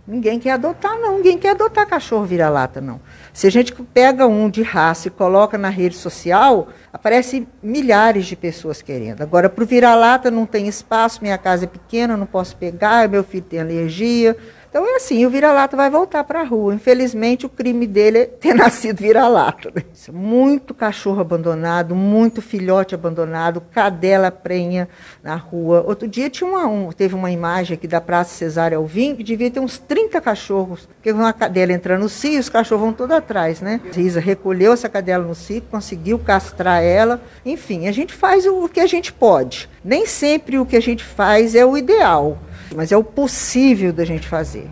Ninguém quer adotar, não. Ninguém quer adotar cachorro vira-lata, não. Se a gente pega um de raça e coloca na rede social, aparece milhares de pessoas querendo. Agora, para o vira-lata não tem espaço, minha casa é pequena, não posso pegar, meu filho tem alergia. Então é assim, o vira-lata vai voltar para a rua. Infelizmente, o crime dele é ter nascido vira-lata. Né? Muito cachorro abandonado, muito filhote abandonado, cadela prenha na rua. Outro dia teve uma imagem aqui da Praça Cesário Alvim, que devia ter uns 30 cachorros, porque uma cadela entrando no cio, os cachorros vão todos atrás, né? A Risa recolheu essa cadela no cio, conseguiu castrar ela. Enfim, a gente faz o que a gente pode. Nem sempre o que a gente faz é o ideal, mas é o possível da gente fazer.